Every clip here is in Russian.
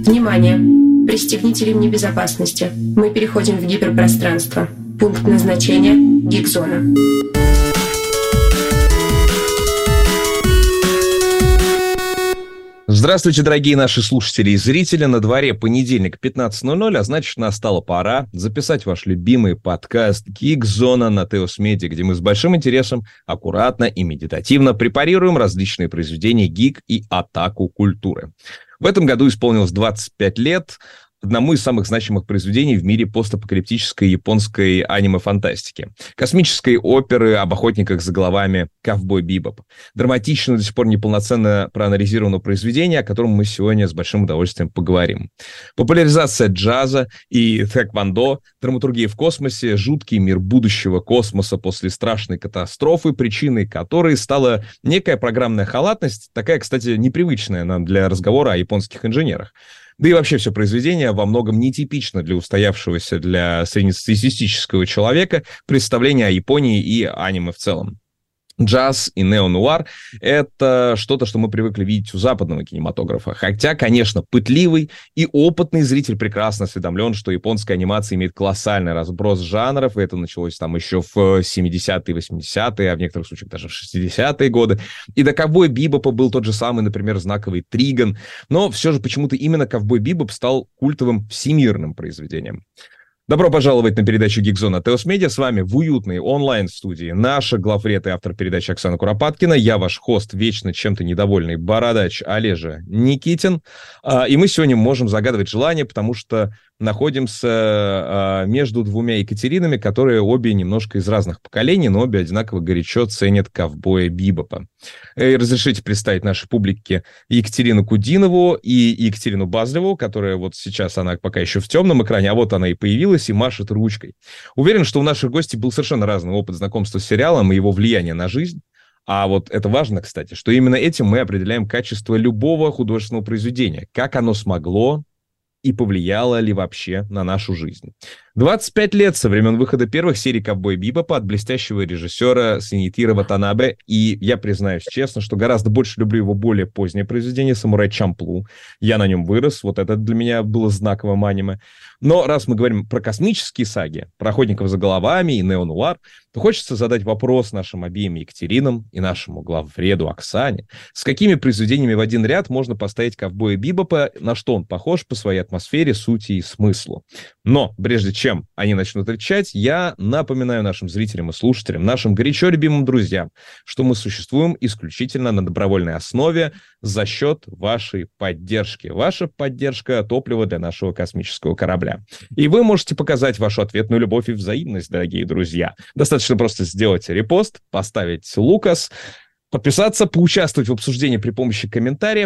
Внимание! Пристегните ремни безопасности. Мы переходим в гиперпространство. Пункт назначения – Гик-зона. Здравствуйте, дорогие наши слушатели и зрители. На дворе понедельник, 15:00, а значит, настала пора записать ваш любимый подкаст «Гик-зона» на Теос Медиа, где мы с большим интересом, аккуратно и медитативно препарируем различные произведения гик и атаку культуры. В этом году исполнилось 25 лет одному из самых значимых произведений в мире постапокалиптической японской аниме-фантастики. Космической оперы об охотниках за головами «Ковбой Бибоп». Драматично, до сих пор неполноценно проанализированное произведение, о котором мы сегодня с большим удовольствием поговорим. Популяризация джаза и тхэквондо, драматургия в космосе, жуткий мир будущего космоса после страшной катастрофы, причиной которой стала некая программная халатность, такая, кстати, непривычная нам для разговора о японских инженерах. Да и вообще все произведение во многом нетипично для устоявшегося для среднестатистического человека представления о Японии и аниме в целом. Джаз и неонуар — это что-то, что мы привыкли видеть у западного кинематографа. Хотя, конечно, пытливый и опытный зритель прекрасно осведомлен, что японская анимация имеет колоссальный разброс жанров, и это началось там еще в 70-е, 80-е, а в некоторых случаях даже в 60-е годы. И до «Ковбоя Бибопа» был тот же самый, например, знаковый Триган. Но все же почему-то именно «Ковбой Бибоп» стал культовым всемирным произведением. Добро пожаловать на передачу «Гик-зона» Теос Медиа. С вами в уютной онлайн-студии наша главред и автор передачи Оксана Куропаткина. Я ваш хост, вечно чем-то недовольный бородач Олежа Никитин. И мы сегодня можем загадывать желание, потому что находимся между двумя Екатеринами, которые обе немножко из разных поколений, но обе одинаково горячо ценят «Ковбоя Бибопа». И разрешите представить нашей публике Екатерину Кудинову и Екатерину Базлеву, которая вот сейчас, она пока еще в темном экране, а вот она и появилась и машет ручкой. Уверен, что у наших гостей был совершенно разный опыт знакомства с сериалом и его влияние на жизнь. А вот это важно, кстати, что именно этим мы определяем качество любого художественного произведения, как оно смогло и повлияло ли вообще на нашу жизнь. 25 лет со времен выхода первых серий «Ковбоя Бибопа» от блестящего режиссера Синитиро Ватанабе, и я признаюсь честно, что гораздо больше люблю его более позднее произведение «Самурай Чамплу». Я на нем вырос, вот это для меня было знаковым аниме. Но раз мы говорим про космические саги, про охотников за головами и неонуар, то хочется задать вопрос нашим обеим Екатеринам и нашему главреду Оксане. С какими произведениями в один ряд можно поставить «Ковбоя Бибопа», на что он похож по своей атмосфере, сути и смыслу? Но прежде чем они начнут отвечать, я напоминаю нашим зрителям и слушателям, нашим горячо любимым друзьям, что мы существуем исключительно на добровольной основе за счет вашей поддержки. Ваша поддержка — топливо для нашего космического корабля. И вы можете показать вашу ответную любовь и взаимность, дорогие друзья. Достаточно просто сделать репост, поставить Лукас, подписаться, поучаствовать в обсуждении при помощи комментариев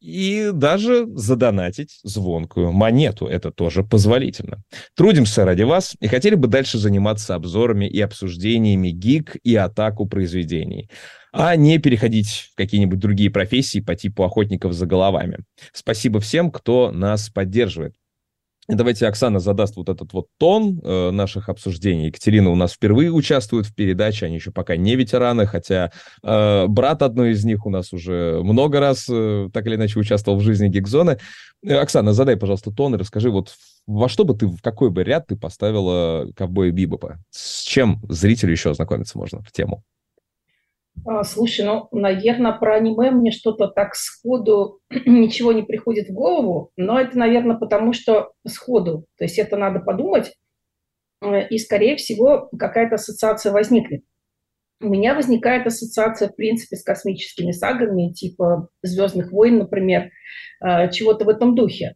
и даже задонатить звонкую монету. Это тоже позволительно. Трудимся ради вас и хотели бы дальше заниматься обзорами и обсуждениями гик и атаку произведений, а не переходить в какие-нибудь другие профессии по типу охотников за головами. Спасибо всем, кто нас поддерживает. И давайте Оксана задаст вот этот вот тон наших обсуждений. Екатерина у нас впервые участвует в передаче, они еще пока не ветераны, хотя брат одной из них у нас уже много раз так или иначе участвовал в жизни Гик-зоны. Оксана, задай, пожалуйста, тон и расскажи, вот во что бы ты, в какой бы ряд ты поставила «Ковбоя Бибопа»? С чем зрителю еще ознакомиться можно в тему? Слушай, ну, наверное, про аниме мне что-то так сходу ничего не приходит в голову, но это, наверное, потому что сходу, то есть это надо подумать, и, скорее всего, какая-то ассоциация возникнет. У меня возникает ассоциация, в принципе, с космическими сагами, типа «Звездных войн», например, чего-то в этом духе.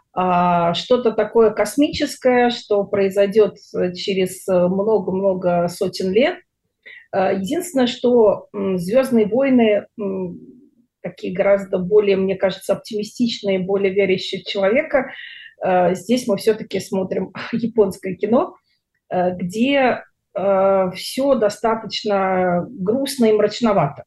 Что-то такое космическое, что произойдет через много-много сотен лет. Единственное, что «Звездные войны» такие гораздо более, мне кажется, оптимистичные, более верящие в человека. Здесь мы все-таки смотрим японское кино, где все достаточно грустно и мрачновато.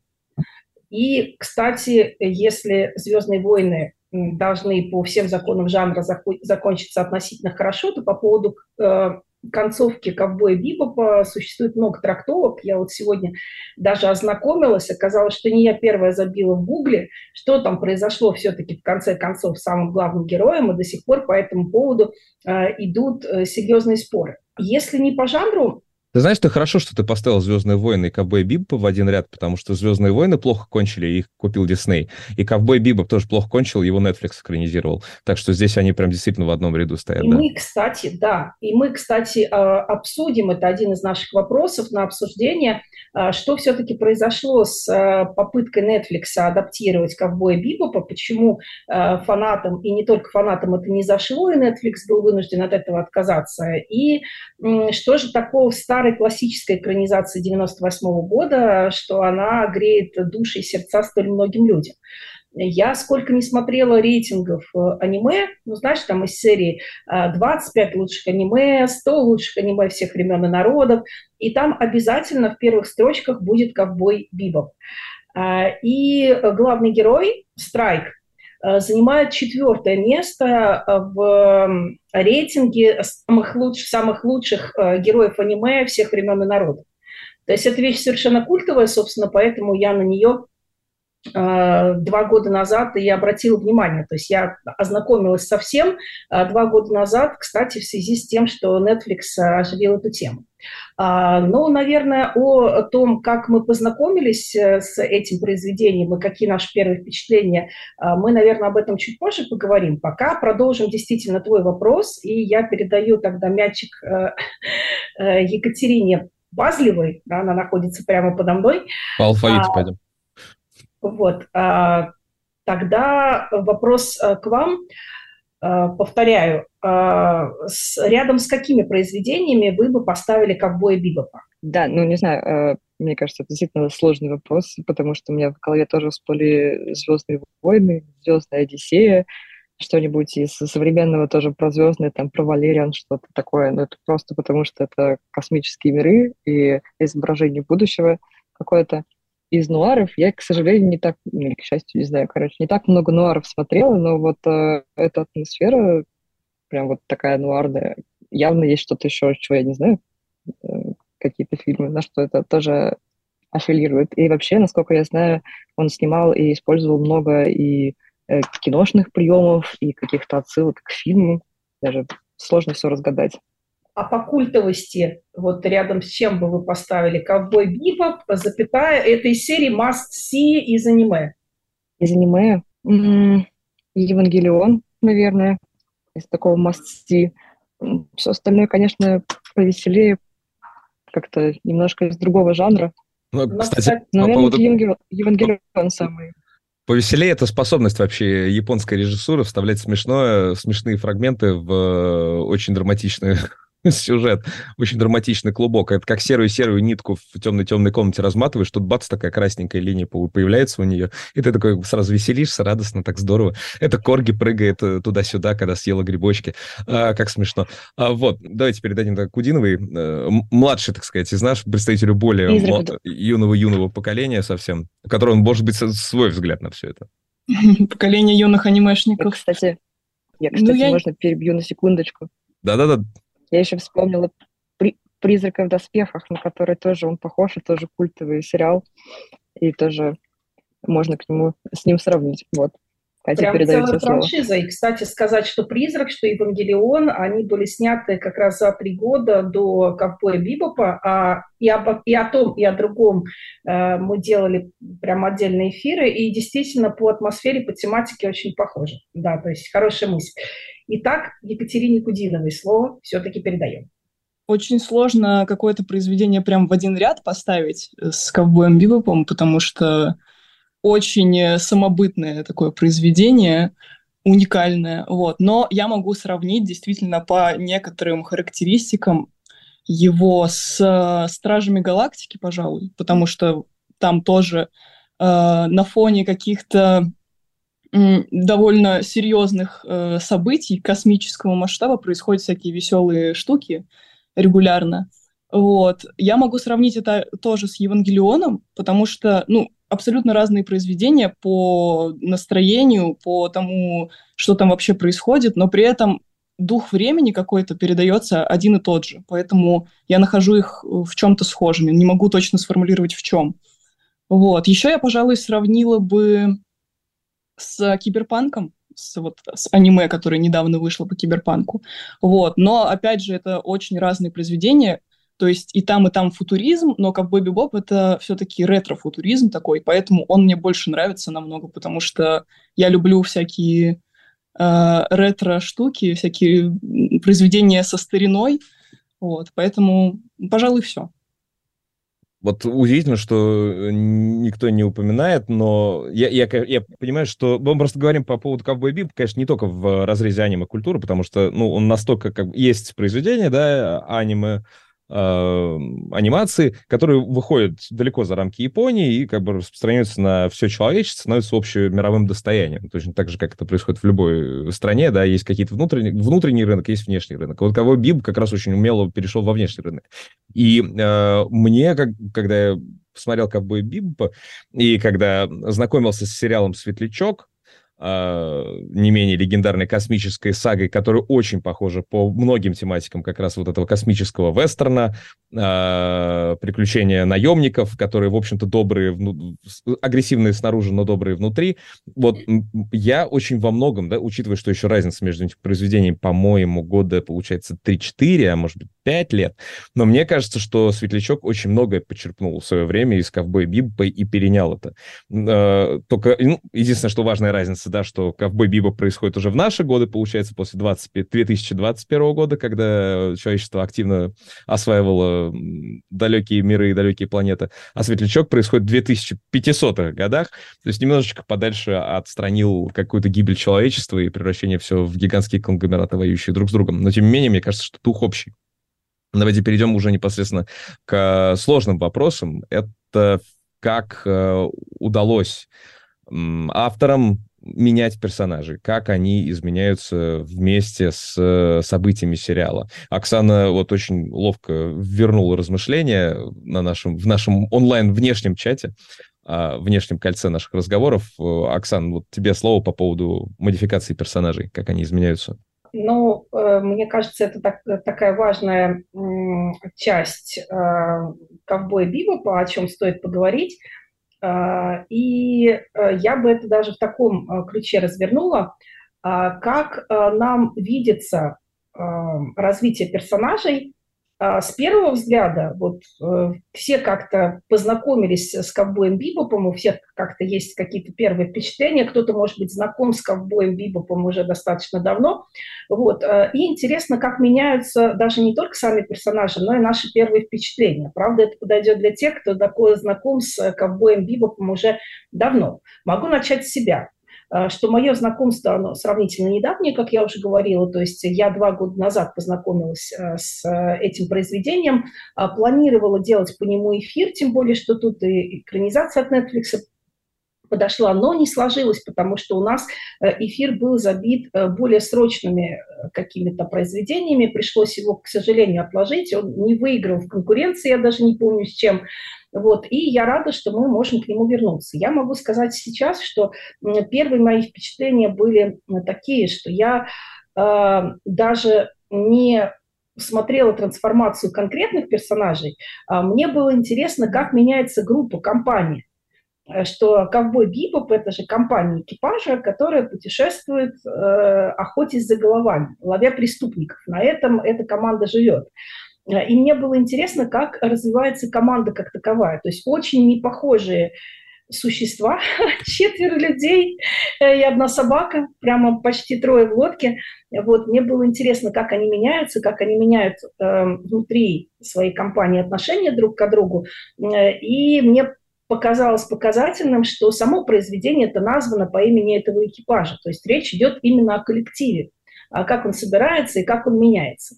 И, кстати, если «Звездные войны» должны по всем законам жанра закончиться относительно хорошо, то по поводу концовки «Ковбоя Бибопа» существует много трактовок. Я вот сегодня даже ознакомилась, оказалось, что не я первая забила в Гугле, что там произошло все-таки в конце концов с самым главным героем, и до сих пор по этому поводу идут серьезные споры. Если не по жанру, Ты знаешь, ты хорошо, что ты поставил «Звездные войны» и «Ковбой Бибопа» в один ряд, потому что «Звездные войны» плохо кончили, их купил Дисней. И «Ковбой Бибоп» тоже плохо кончил, его Netflix экранизировал. Так что здесь они прям действительно в одном ряду стоят, и да. мы, кстати, да, и мы, кстати, обсудим, это один из наших вопросов на обсуждение, что все-таки произошло с попыткой Netflix адаптировать «Ковбоя Бибопа», почему фанатам, и не только фанатам, это не зашло, и Netflix был вынужден от этого отказаться, и что же такого в старой классической экранизации 98 года, что она греет души и сердца столь многим людям. Я сколько не смотрела рейтингов аниме, ну, знаешь, там из серии 25 лучших аниме, 100 лучших аниме всех времен и народов, и там обязательно в первых строчках будет «Ковбой Бибоп». И главный герой, Страйк, занимает 4-е место в рейтинге самых лучших героев аниме всех времен и народов. То есть это вещь совершенно культовая, собственно, поэтому я на нее 2 года назад и обратила внимание. То есть я ознакомилась со всем 2 года назад, кстати, в связи с тем, что Netflix оживил эту тему. Ну, наверное, о том, как мы познакомились с этим произведением и какие наши первые впечатления, мы, наверное, об этом чуть позже поговорим. Пока продолжим действительно твой вопрос, и я передаю тогда мячик Екатерине Базлевой, да, она находится прямо подо мной. По алфавиту пойдем. Вот, тогда вопрос к вам. Повторяю, рядом с какими произведениями вы бы поставили «Ковбоя Бибопа»? Да, ну не знаю, мне кажется, это действительно сложный вопрос, потому что у меня в голове тоже всплыли «Звездные войны», «Звездная Одиссея», что-нибудь из современного тоже про звездные, там, про Валериан, что-то такое. Но это просто потому, что это космические миры и изображение будущего какое-то. Из нуаров я, к сожалению, не так, или, к счастью, не знаю, короче, не так много нуаров смотрела, но вот эта атмосфера прям вот такая нуарная. Явно есть что-то еще, чего я не знаю, какие-то фильмы, на что это тоже аффилирует. И вообще, насколько я знаю, он снимал и использовал много и киношных приемов, и каких-то отсылок к фильму. Даже сложно все разгадать. А по культовости, вот рядом с чем бы вы поставили «Ковбой Бибоп», запятая, это из серии «Must See» из аниме? Из аниме? «Евангелион», наверное, из такого «Must See». Все остальное, конечно, повеселее, как-то немножко из другого жанра. Ну, кстати, наверное, по поводу... «Евангелион» самый. Повеселее — это способность вообще японской режиссуры вставлять смешные фрагменты в очень драматичные сюжет, очень драматичный клубок. Это как серую-серую нитку в темной-темной комнате разматываешь, тут бац, такая красненькая линия появляется у нее, и ты такой сразу веселишься, радостно, так здорово. Это корги прыгает туда-сюда, когда съела грибочки. Как смешно. Вот, давайте передадим Кудиновой, младший, так сказать, из нас, представителю более юного поколения совсем, у которого, может быть, свой взгляд на все это. Поколение юных анимешников. Кстати, можно перебью на секундочку? Да-да-да. Я еще вспомнила «Призрака в доспехах», на который тоже он похож, и тоже культовый сериал, и тоже можно с ним сравнить. Вот. Катя, прям целая франшиза. И, кстати, сказать, что «Призрак», что «Евангелион», они были сняты как раз за 3 года до «Ковбоя Бибопа», и о том, и о другом мы делали прям отдельные эфиры, и действительно по атмосфере, по тематике очень похожи. Да, то есть хорошая мысль. Итак, Екатерине Кудиновой слово все-таки передаем. Очень сложно какое-то произведение прям в один ряд поставить с «Ковбоем Бибопом», потому что очень самобытное такое произведение, уникальное. Вот. Но я могу сравнить действительно по некоторым характеристикам его с «Стражами Галактики», пожалуй, потому что там тоже на фоне каких-то довольно серьезных событий космического масштаба происходят всякие веселые штуки регулярно. Вот. Я могу сравнить это тоже с «Евангелионом», потому что, абсолютно разные произведения по настроению, по тому, что там вообще происходит, но при этом дух времени какой-то передается один и тот же, поэтому я нахожу их в чем-то схожими, не могу точно сформулировать в чем. Вот. Еще я, пожалуй, сравнила бы с Киберпанком, с аниме, которое недавно вышло по Киберпанку. Вот. Но, опять же, это очень разные произведения, то есть и там футуризм, но Ковбой Бибоп — это все-таки ретро-футуризм такой, поэтому он мне больше нравится намного, потому что я люблю всякие ретро-штуки, всякие произведения со стариной, вот, поэтому, пожалуй, все. Вот удивительно, что никто не упоминает, но я понимаю, что мы просто говорим по поводу Ковбой Бибопа, конечно, не только в разрезе аниме-культуры, потому что, ну, он настолько, как есть произведения, да, анимации, которые выходят далеко за рамки Японии и как бы распространяются на все человечество, становятся общемировым достоянием. Точно так же, как это происходит в любой стране, да, есть какие-то внутренний рынок, есть внешний рынок. Вот Ковбой Бибоп как раз очень умело перешел во внешний рынок. И мне, когда я посмотрел Ковбой Бибопа, и когда знакомился с сериалом «Светлячок», не менее легендарной космической сагой, которая очень похожа по многим тематикам как раз вот этого космического вестерна, приключения наемников, которые, в общем-то, добрые, агрессивные снаружи, но добрые внутри. Вот я очень во многом, да, учитывая, что еще разница между этими произведениями, по-моему, года, получается, 3-4, а может быть, 5 лет, но мне кажется, что Светлячок очень многое почерпнул в свое время из Ковбоя Бибопа и перенял это. Только, единственное, что важная разница, да, что Ковбой Бибоп происходит уже в наши годы, получается, после 2021 года, когда человечество активно осваивало далекие миры и далекие планеты, а Светлячок происходит в 2500-х годах, то есть немножечко подальше отстранил какую-то гибель человечества и превращение все в гигантские конгломераты, воюющие друг с другом. Но, тем не менее, мне кажется, что дух общий. Давайте перейдем уже непосредственно к сложным вопросам. Это как удалось авторам менять персонажей, как они изменяются вместе с событиями сериала. Оксана вот очень ловко вернула размышления в нашем онлайн-внешнем чате, внешнем кольце наших разговоров. Оксан, вот тебе слово по поводу модификации персонажей, как они изменяются. Ну, мне кажется, это такая важная часть Ковбоя Бибопа, о чем стоит поговорить. И я бы это даже в таком ключе развернула, как нам видится развитие персонажей. С первого взгляда, вот все как-то познакомились с Ковбоем Бибопом, у всех как-то есть какие-то первые впечатления, кто-то, может быть, знаком с Ковбоем Бибопом уже достаточно давно. Вот. И интересно, как меняются даже не только сами персонажи, но и наши первые впечатления. Правда, это подойдет для тех, кто такой знаком с Ковбоем Бибопом уже давно. Могу начать с себя. Что мое знакомство, оно сравнительно недавнее, как я уже говорила, то есть я 2 года назад познакомилась с этим произведением, планировала делать по нему эфир, тем более, что тут и экранизация от Netflix подошла, но не сложилось, потому что у нас эфир был забит более срочными какими-то произведениями, пришлось его, к сожалению, отложить, он не выиграл в конкуренции, я даже не помню с чем. Вот, и я рада, что мы можем к нему вернуться. Я могу сказать сейчас, что первые мои впечатления были такие, что я даже не смотрела трансформацию конкретных персонажей, мне было интересно, как меняется группа, компания. Что Ковбой Бибоп – это же компания экипажа, которая путешествует, охотясь за головами, ловя преступников. На этом эта команда живет. И мне было интересно, как развивается команда как таковая. То есть очень непохожие существа, 4 людей и 1 собака, прямо почти 3 в лодке. Вот, мне было интересно, как они меняются, как они меняют внутри своей компании отношения друг к другу. И мне показалось показательным, что само произведение это названо по имени этого экипажа. То есть речь идет именно о коллективе, как он собирается и как он меняется.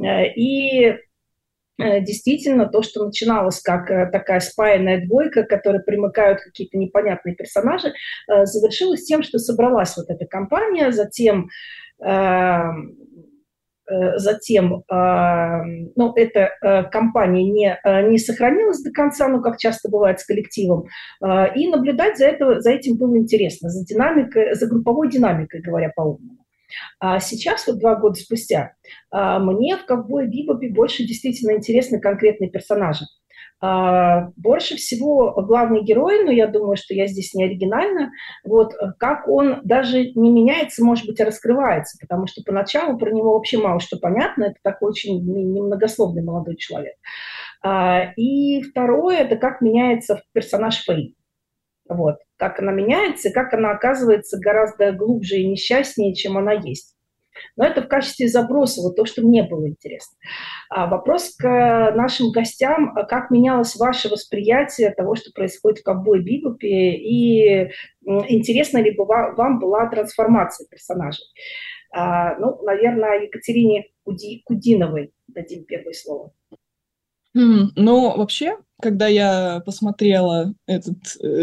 И действительно, то, что начиналось как такая спаянная двойка, к которой примыкают какие-то непонятные персонажи, завершилось тем, что собралась вот эта компания, затем эта компания не сохранилась до конца, ну, как часто бывает с коллективом, и наблюдать за этим было интересно, за групповой динамикой, говоря по-умному. А сейчас, вот 2 года спустя, мне в «Ковбое Бибопе» больше действительно интересны конкретные персонажи. Больше всего главный герой, но я думаю, что я здесь не оригинальна, вот как он даже не меняется, может быть, а раскрывается, потому что поначалу про него вообще мало что понятно, это такой очень немногословный молодой человек. И второе, это как меняется персонаж Фэй. Вот, как она меняется, и как она оказывается гораздо глубже и несчастнее, чем она есть. Но это в качестве заброса, вот то, что мне было интересно. Вопрос к нашим гостям. Как менялось ваше восприятие того, что происходит в «Ковбое Бибопе», и интересна ли вам была трансформация персонажей? Ну, наверное, Екатерине Кудиновой дадим первое слово. Ну, вообще, когда я посмотрела это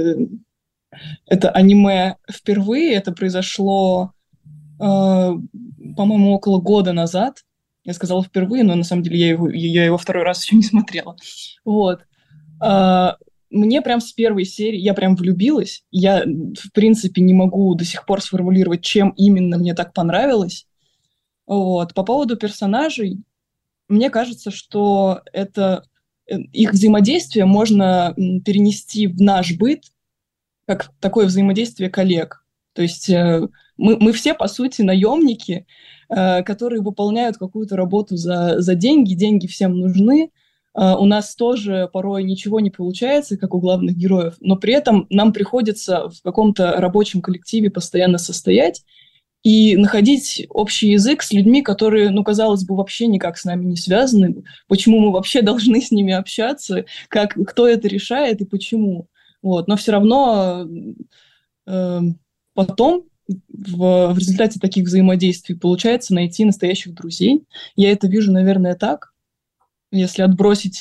аниме впервые, это произошло, по-моему, около года назад. Я сказала впервые, но на самом деле я его второй раз еще не смотрела. Вот. Мне прям с первой серии, я прям влюбилась. Я, в принципе, не могу до сих пор сформулировать, чем именно мне так понравилось. Вот. По поводу персонажей, мне кажется, что их взаимодействие можно перенести в наш быт, как такое взаимодействие коллег. То есть мы все, по сути, наемники, которые выполняют какую-то работу за деньги. Деньги всем нужны. У нас тоже порой ничего не получается, как у главных героев, но при этом нам приходится в каком-то рабочем коллективе постоянно состоять и находить общий язык с людьми, которые, ну, казалось бы, вообще никак с нами не связаны. Почему мы вообще должны с ними общаться, кто это решает и почему. Вот. Но все равно потом в результате таких взаимодействий получается найти настоящих друзей. Я это вижу, наверное, так. Если отбросить,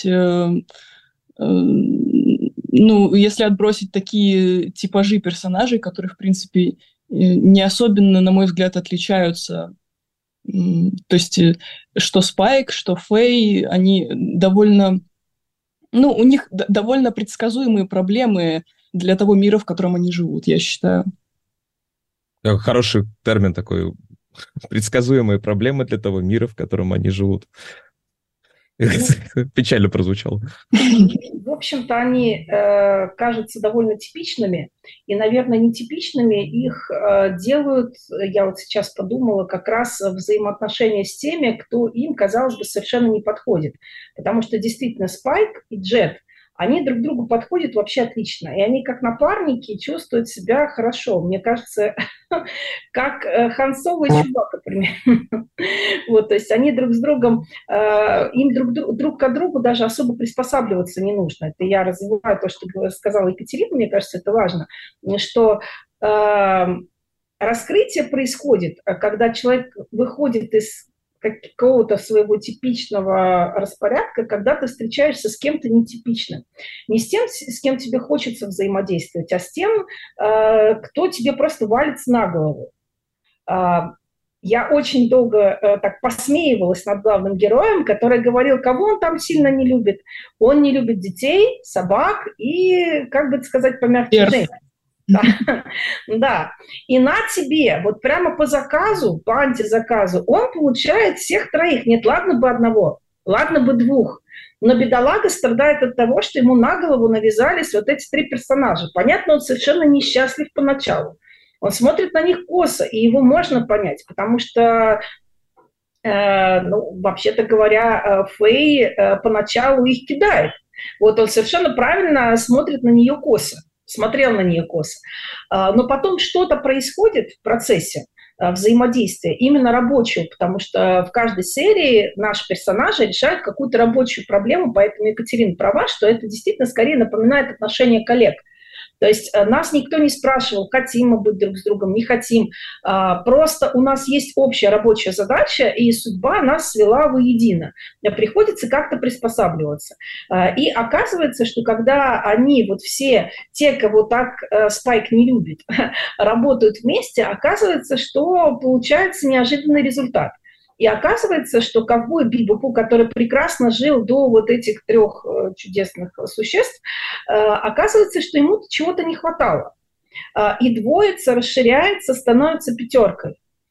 если отбросить такие типажи персонажей, которые, в принципе, не особенно, на мой взгляд, отличаются. То есть, что Спайк, что Фэй, они довольно... Ну, у них довольно предсказуемые проблемы для того мира, в котором они живут, я считаю. Хороший термин такой. Предсказуемые проблемы для того мира, в котором они живут. Печально прозвучало. В общем-то, они кажутся довольно типичными, и, наверное, нетипичными их делают, я вот сейчас подумала, как раз взаимоотношения с теми, кто им, казалось бы, совершенно не подходит. Потому что действительно Спайк и Джет, они друг другу подходят вообще отлично. И они как напарники чувствуют себя хорошо. Мне кажется, как Хан Соло и Чубака, примерно. Вот, то есть они друг с другом, им друг к другу даже особо приспосабливаться не нужно. Это я развиваю то, что сказала Екатерина, мне кажется, это важно, что раскрытие происходит, когда человек выходит из какого-то своего типичного распорядка, когда ты встречаешься с кем-то нетипичным. Не с тем, с кем тебе хочется взаимодействовать, а с тем, кто тебе просто валится на голову. Я очень долго так посмеивалась над главным героем, который говорил, кого он там сильно не любит. Он не любит детей, собак и, как бы сказать, помягче, женщин. Да, и на тебе, вот прямо по заказу, по антизаказу, он получает всех троих. Нет, ладно бы одного, ладно бы двух, но бедолага страдает от того, что ему на голову навязались вот эти 3 персонажа. Понятно, он совершенно несчастлив поначалу. Он смотрит на них косо, и его можно понять, потому что, вообще-то говоря, Фэй поначалу их кидает. Вот он совершенно правильно смотрит на нее косо. Смотрел на нее косо. Но потом что-то происходит в процессе взаимодействия, именно рабочего, потому что в каждой серии наши персонажи решают какую-то рабочую проблему, поэтому Екатерина права, что это действительно скорее напоминает отношения коллег. То есть нас никто не спрашивал, хотим мы быть друг с другом, не хотим. Просто у нас есть общая рабочая задача, и судьба нас свела воедино. Приходится как-то приспосабливаться. И оказывается, что когда они, вот все те, кого так Спайк не любит, работают вместе, оказывается, что получается неожиданный результат. И оказывается, что ковбой Бибопу, который прекрасно жил до вот этих 3 чудесных существ, оказывается, что ему чего-то не хватало. И двоится, расширяется, становится 5.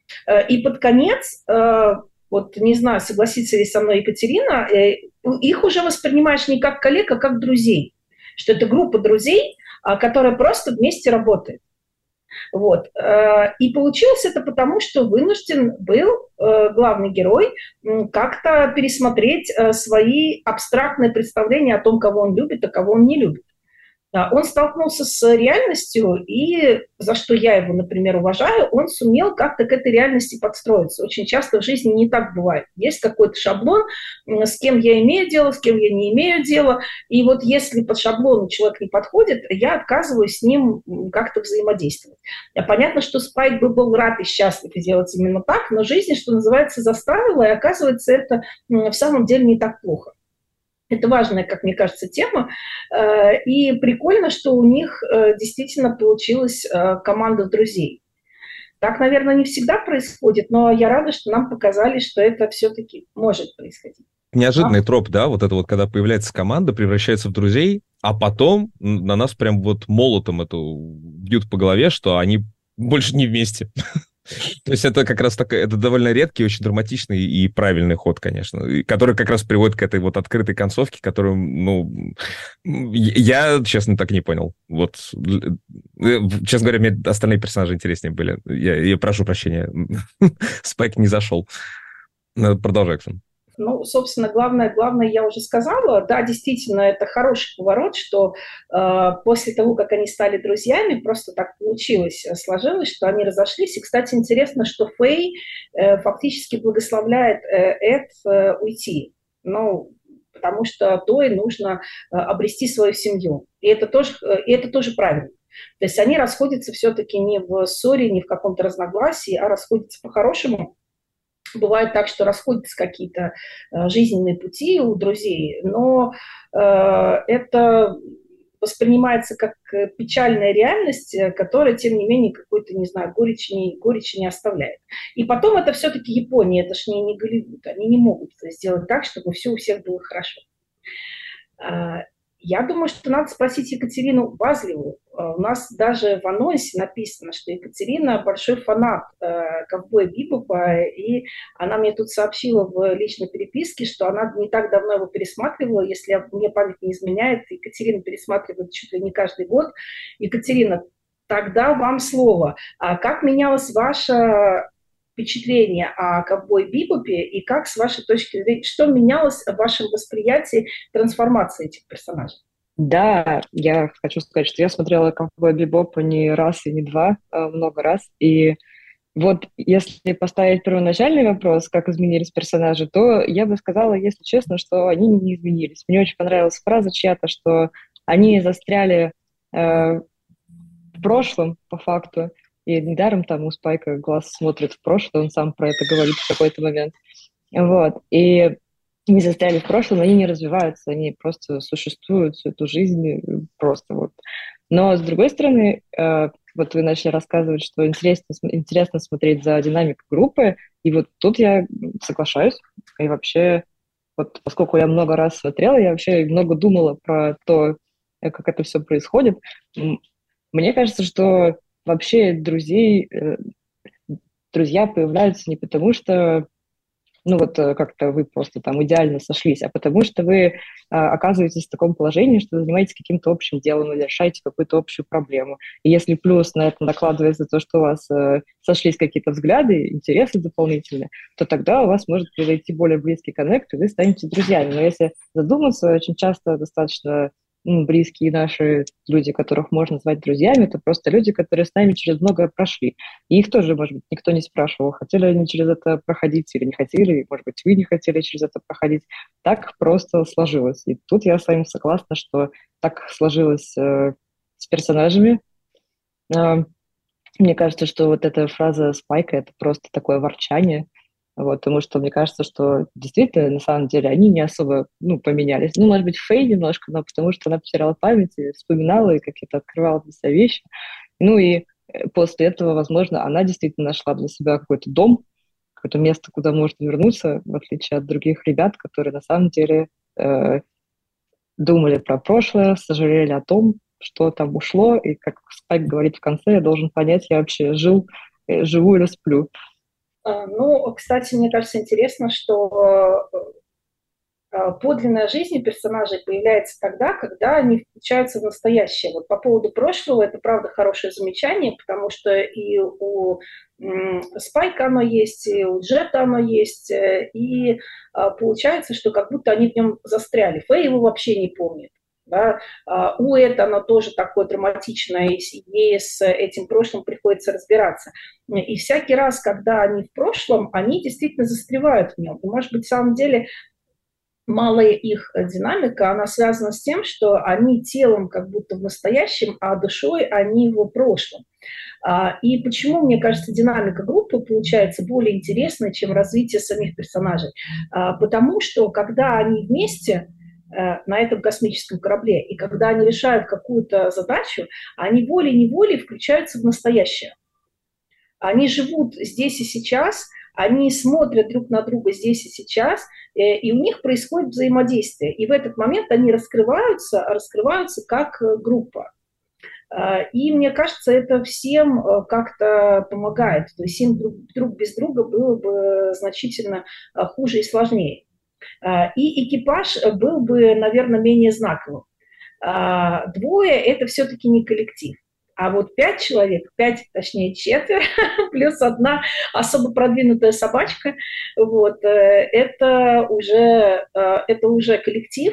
И под конец, вот не знаю, согласится ли со мной Екатерина, их уже воспринимаешь не как коллег, а как друзей. Что это группа друзей, которая просто вместе работает. Вот. И получилось это потому, что вынужден был главный герой как-то пересмотреть свои абстрактные представления о том, кого он любит, а кого он не любит. Он столкнулся с реальностью, и за что я его, например, уважаю, он сумел как-то к этой реальности подстроиться. Очень часто в жизни не так бывает. Есть какой-то шаблон, с кем я имею дело, с кем я не имею дела. И вот если под шаблону человек не подходит, я отказываюсь с ним как-то взаимодействовать. Понятно, что Спайк бы был рад и счастлив сделать именно так, но жизнь, что называется, заставила, и оказывается, это в самом деле не так плохо. Это важная, как мне кажется, тема. И прикольно, что у них действительно получилась команда друзей. Так, наверное, не всегда происходит, но я рада, что нам показали, что это все-таки может происходить. Неожиданный троп, да, вот это вот, когда появляется команда, превращается в друзей, а потом на нас прям вот молотом эту бьют по голове, что они больше не вместе. То есть это как раз такой, это довольно редкий, очень драматичный и правильный ход, конечно, который как раз приводит к этой вот открытой концовке, которую, ну, я, честно, так не понял. Вот, честно говоря, мне остальные персонажи интереснее были. Я прошу прощения, Спайк не зашел. Продолжай, Оксана. Ну, собственно, главное я уже сказала. Да, действительно, это хороший поворот, что после того, как они стали друзьями, просто так получилось, сложилось, что они разошлись. И, кстати, интересно, что Фэй фактически благословляет Эд уйти. Ну, потому что Той нужно обрести свою семью. И это тоже правильно. То есть они расходятся все-таки не в ссоре, не в каком-то разногласии, а расходятся по-хорошему. Бывает так, что расходятся какие-то жизненные пути у друзей, но это воспринимается как печальная реальность, которая, тем не менее, какой-то, не знаю, горечи не оставляет. И потом это все-таки Япония, это ж не Голливуд, они не могут сделать так, чтобы все у всех было хорошо. Я думаю, что надо спросить Екатерину Базлеву. У нас даже в анонсе написано, что Екатерина большой фанат «Ковбоя Бибопа», и она мне тут сообщила в личной переписке, что она не так давно его пересматривала, если мне память не изменяет. Екатерина пересматривает чуть ли не каждый год. Екатерина, тогда вам слово. А как менялось ваше впечатление о «Ковбое Бибопе» и как, с вашей точки зрения, что менялось в вашем восприятии трансформации этих персонажей? Да, я хочу сказать, что я смотрела «Ковбоя Бибопа» не раз и не два, а много раз. И вот если поставить первоначальный вопрос, как изменились персонажи, то я бы сказала, если честно, что они не изменились. Мне очень понравилась фраза чья-то, что они застряли в прошлом, по факту. И недаром там у Спайка глаз смотрит в прошлое, он сам про это говорит в какой-то момент. Вот. И не застряли в прошлом, они не развиваются, они просто существуют всю эту жизнь просто вот. Но, с другой стороны, вот вы начали рассказывать, что интересно смотреть за динамикой группы, и вот тут я соглашаюсь. И вообще, вот поскольку я много раз смотрела, я вообще много думала про то, как это все происходит. Мне кажется, что вообще друзья появляются не потому, что ну вот как-то вы просто там идеально сошлись, а потому что вы оказываетесь в таком положении, что занимаетесь каким-то общим делом или решаете какую-то общую проблему. И если плюс на это накладывается то, что у вас сошлись какие-то взгляды, интересы дополнительные, то тогда у вас может произойти более близкий коннект, и вы станете друзьями. Но если задуматься, очень часто достаточно близкие наши люди, которых можно назвать друзьями, это просто люди, которые с нами через многое прошли. И их тоже, может быть, никто не спрашивал, хотели они через это проходить или не хотели, может быть, вы не хотели через это проходить. Так просто сложилось. И тут я с вами согласна, что так сложилось с персонажами. Мне кажется, что вот эта фраза Спайка — это просто такое ворчание, вот, потому что мне кажется, что действительно, на самом деле, они не особо поменялись. Ну, может быть, Фэй немножко, но потому что она потеряла память и вспоминала, и какие-то открывала для себя вещи. Ну и после этого, возможно, она действительно нашла для себя какой-то дом, какое-то место, куда можно вернуться, в отличие от других ребят, которые на самом деле думали про прошлое, сожалели о том, что там ушло, и, как Спайк говорит в конце, я должен понять, я вообще живу или сплю. Ну, кстати, мне кажется, интересно, что подлинная жизнь персонажей появляется тогда, когда они включаются в настоящее. Вот по поводу прошлого, это правда хорошее замечание, потому что и у Спайка оно есть, и у Джета оно есть, и получается, что как будто они в нем застряли. Фэй его вообще не помнит. Да? У Эда оно тоже такое драматичное, и ей с этим прошлым приходится разбираться. И всякий раз, когда они в прошлом, они действительно застревают в нем. И, может быть, в самом деле малая их динамика, она связана с тем, что они телом как будто в настоящем, а душой они в прошлом. И почему, мне кажется, динамика группы получается более интересной, чем развитие самих персонажей? Потому что, когда они вместе на этом космическом корабле, и когда они решают какую-то задачу, они волей-неволей включаются в настоящее. Они живут здесь и сейчас, они смотрят друг на друга здесь и сейчас, и у них происходит взаимодействие. И в этот момент они раскрываются как группа. И мне кажется, это всем как-то помогает. То есть им друг без друга было бы значительно хуже и сложнее. И экипаж был бы, наверное, менее знаковым. Двое – это все-таки не коллектив. А вот 5 человек, 5, точнее 4, плюс одна особо продвинутая собачка, вот, это уже коллектив.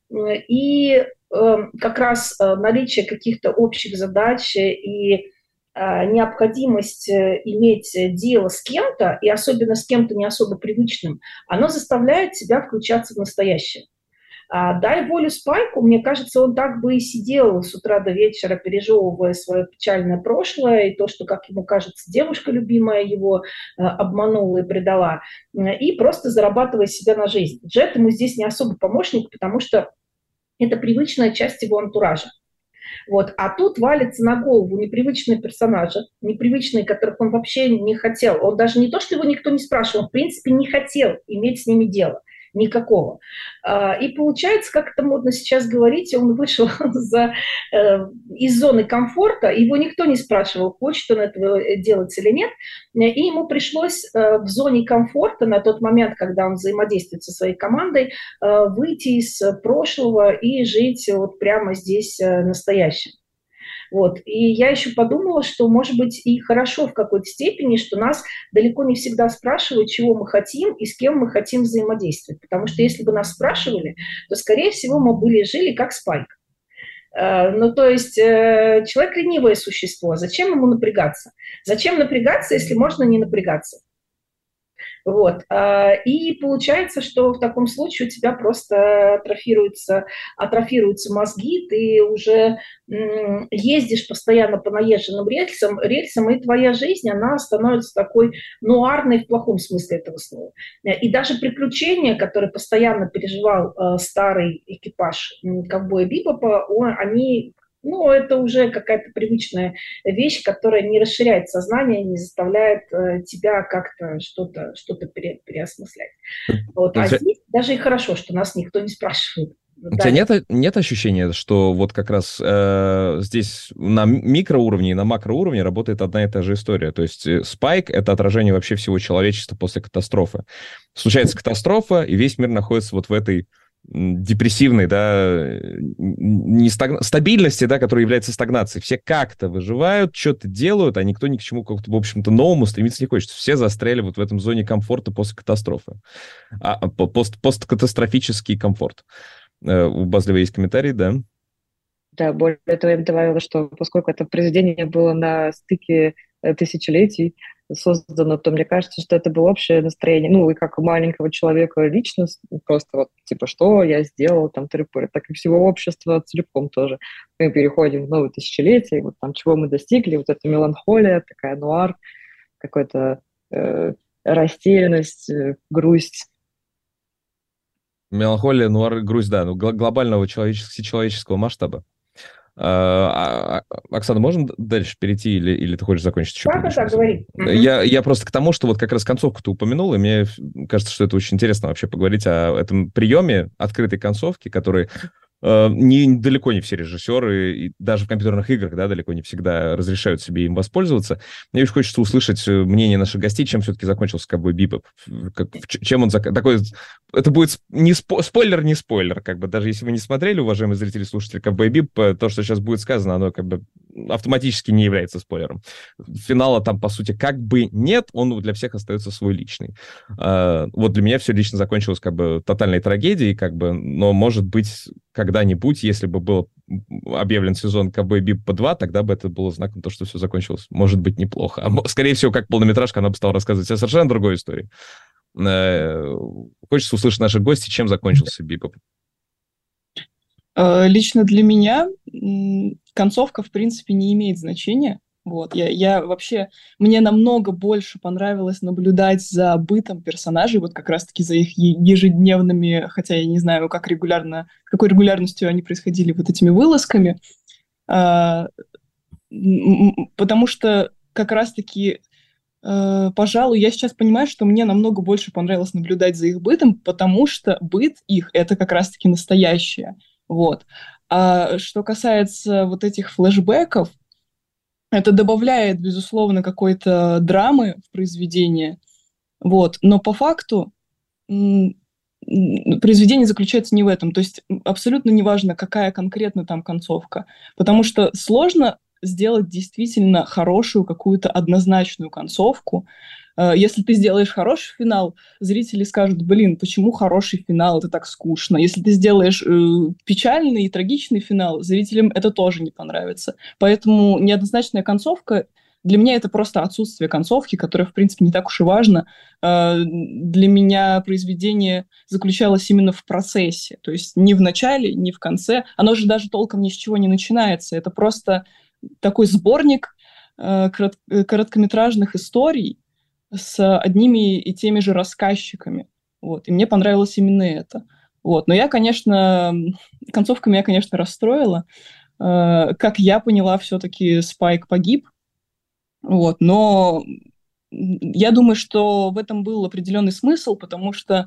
И как раз наличие каких-то общих задач и необходимость иметь дело с кем-то, и особенно с кем-то не особо привычным, оно заставляет тебя включаться в настоящее. Дай волю Спайку, мне кажется, он так бы и сидел с утра до вечера, пережевывая свое печальное прошлое и то, что, как ему кажется, девушка любимая его обманула и предала, и просто зарабатывая себе на жизнь. Джет ему здесь не особо помощник, потому что это привычная часть его антуража. Вот. А тут валится на голову непривычные персонажи, непривычные, которых он вообще не хотел. Он даже не то, что его никто не спрашивал, он, в принципе, не хотел иметь с ними дело. Никакого. И получается, как это модно сейчас говорить, он вышел из зоны комфорта, его никто не спрашивал, хочет он этого делать или нет, и ему пришлось в зоне комфорта на тот момент, когда он взаимодействует со своей командой, выйти из прошлого и жить вот прямо здесь настоящим. Вот. И я еще подумала, что, может быть, и хорошо в какой-то степени, что нас далеко не всегда спрашивают, чего мы хотим и с кем мы хотим взаимодействовать. Потому что если бы нас спрашивали, то, скорее всего, мы жили как Спайк. Ну, то есть человек ленивое существо. Зачем ему напрягаться? Зачем напрягаться, если можно не напрягаться? Вот. И получается, что в таком случае у тебя просто атрофируются мозги, ты уже ездишь постоянно по наезженным рельсам, и твоя жизнь, она становится такой нуарной в плохом смысле этого слова. И даже приключения, которые постоянно переживал старый экипаж ковбоя Бибопа, это уже какая-то привычная вещь, которая не расширяет сознание, не заставляет тебя как-то что-то переосмыслять. Вот. А здесь даже и хорошо, что нас никто не спрашивает. У тебя нет ощущения, что вот как раз здесь на микроуровне и на макроуровне работает одна и та же история? То есть Спайк — это отражение вообще всего человечества после катастрофы. Случается катастрофа, и весь мир находится вот в этой депрессивной, да, стабильности, да, которая является стагнацией. Все как-то выживают, что-то делают, а никто ни к чему, в общем-то, новому стремиться не хочет. Все застряли вот в этом зоне комфорта после катастрофы. Посткатастрофический комфорт. У Базлева есть комментарий, да? Да, более того, я бы добавила, что поскольку это произведение было на стыке тысячелетий создано, то мне кажется, что это было общее настроение, ну, и как у маленького человека лично, просто вот, типа, что я сделал, там, тыры-пыры, так и всего общества целиком тоже. Мы переходим в новое тысячелетие, вот там, чего мы достигли, вот эта меланхолия, такая нуар, какая-то растерянность, грусть. Меланхолия, нуар, грусть, да, глобального всечеловеческого масштаба. Оксана, можем дальше перейти, или ты хочешь закончить еще? Да, говори. Я просто к тому, что вот как раз концовку ты упомянул, и мне кажется, что это очень интересно вообще поговорить о этом приеме открытой концовки, который Далеко не все режиссеры, и даже в компьютерных играх, да, далеко не всегда разрешают себе им воспользоваться. Мне очень хочется услышать мнение наших гостей, чем все-таки закончился Ковбой Бибоп. Чем он такой... Это будет не спойлер, не спойлер. Как бы даже если вы не смотрели, уважаемые зрители и слушатели, Ковбой Бибоп, то, что сейчас будет сказано, оно как бы автоматически не является спойлером. Финала там, по сути, как бы нет, он для всех остается свой личный. Вот для меня все лично закончилось как бы тотальной трагедией, как бы, но, может быть, когда-нибудь, если бы был объявлен сезон Ковбой Бибопа 2, тогда бы это было знаком того, что все закончилось, может быть, неплохо. Скорее всего, как полнометражка, она бы стала рассказывать о совершенно другой истории. Хочется услышать наших гостей, чем закончился Бибоп. Лично для меня концовка, в принципе, не имеет значения. Вот. Я вообще... Мне намного больше понравилось наблюдать за бытом персонажей, вот как раз-таки за их ежедневными, хотя я не знаю, с какой регулярностью они происходили вот этими вылазками, потому что как раз-таки, пожалуй, я сейчас понимаю, что мне намного больше понравилось наблюдать за их бытом, потому что быт их — это как раз-таки настоящее. Вот. А что касается вот этих флешбеков, это добавляет, безусловно, какой-то драмы в произведение, вот. Но по факту произведение заключается не в этом. То есть абсолютно неважно, какая конкретно там концовка, потому что сложно сделать действительно хорошую какую-то однозначную концовку. Если ты сделаешь хороший финал, зрители скажут: блин, почему хороший финал, это так скучно. Если ты сделаешь печальный и трагичный финал, зрителям это тоже не понравится. Поэтому неоднозначная концовка для меня — это просто отсутствие концовки, которая, в принципе, не так уж и важно. Для меня произведение заключалось именно в процессе, то есть не в начале, не в конце. Оно же даже толком ни с чего не начинается. Это просто такой сборник короткометражных историй с одними и теми же рассказчиками. Вот. И мне понравилось именно это. Вот. Но концовка меня, конечно, расстроила. Как я поняла, все-таки Спайк погиб. Вот. Но я думаю, что в этом был определенный смысл, потому что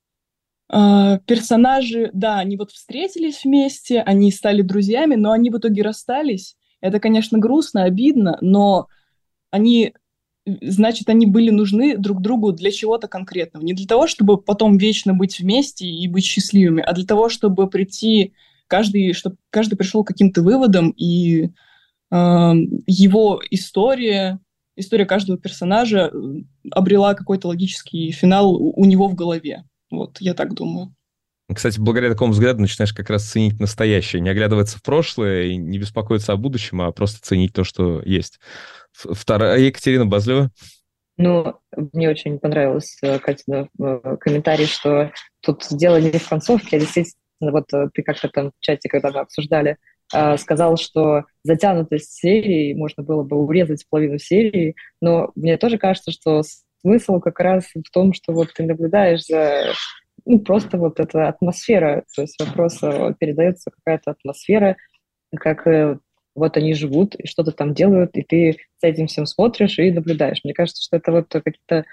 персонажи, да, они вот встретились вместе, они стали друзьями, но они в итоге расстались. Это, конечно, грустно, обидно, но они были нужны друг другу для чего-то конкретного. Не для того, чтобы потом вечно быть вместе и быть счастливыми, а для того, чтобы чтобы каждый пришел к каким-то выводам, и его история каждого персонажа обрела какой-то логический финал у него в голове. Вот, я так думаю. Кстати, благодаря такому взгляду начинаешь как раз ценить настоящее, не оглядываться в прошлое и не беспокоиться о будущем, а просто ценить то, что есть. Вторая, Екатерина Базлева. Ну, мне очень понравилось, Катя, комментарий, что тут дело не в концовке, а действительно, вот ты как-то там в чате, когда мы обсуждали, сказал, что затянутость серии можно было бы урезать половину серии, но мне тоже кажется, что смысл как раз в том, что вот ты наблюдаешь за... просто вот эта атмосфера, то есть передается какая-то атмосфера, как вот они живут, и что-то там делают, и ты с этим всем смотришь и наблюдаешь. Мне кажется, что это вот какие-то